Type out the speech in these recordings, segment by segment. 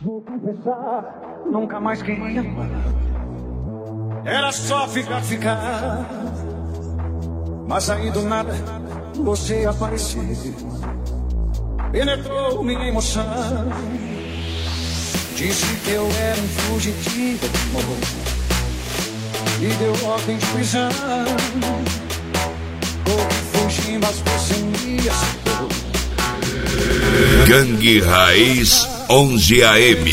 Vou confessar, nunca mais queria amar. Era só ficar. Mas aí do nada, você apareceu. Penetrou minha emoção. Disse que eu era um fugitivo de amor. Me deu ordem de prisão. Vou fugir, mas você me aceitou. Gangue Raiz 11 AM.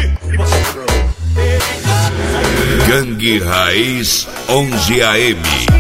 Gangue Raiz 11 AM.